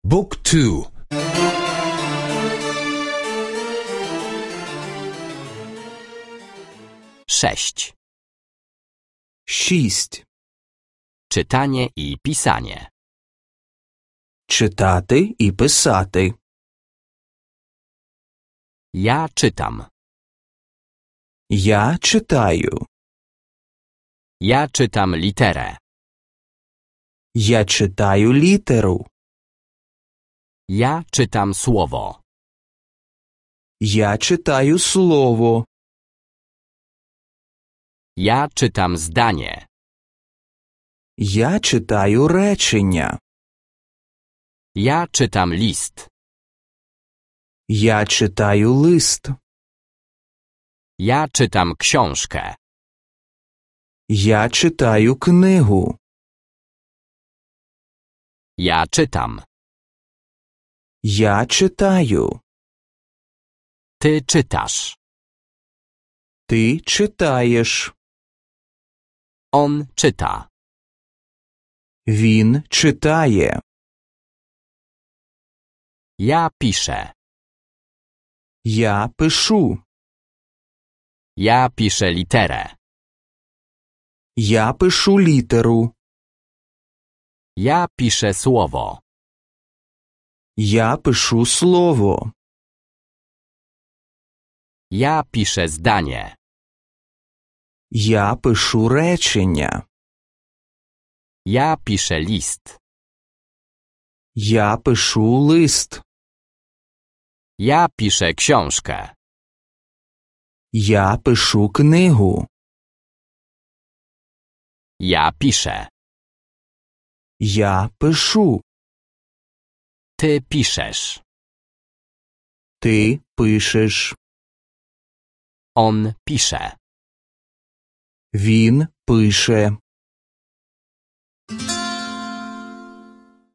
Book 2. Sześć. 6. Czytanie i pisanie. Читати і писати. Ja czytam. Я читаю. Ja czytam literę. Я читаю літеру. Ja czytam słowo. Я читаю слово. Ja czytam zdanie. Я читаю речення. Ja czytam list. Я читаю лист. Ja czytam książkę. Я читаю книгу. Ja czytam. Я читаю. Ty czytasz. Ти читаєш. On czyta. Він читає. Ja piszę. Я пишу. Ja piszę literę. Я пишу літеру. Ja piszę słowo. Я пишу слово. Ja piszę zdanie. Я пишу речення. Ja piszę list. Я пишу лист. Ja piszę książkę. Я пишу книгу. Ja piszę. Я пишу. Ty piszesz. Ти пишеш. On pisze. Він пише.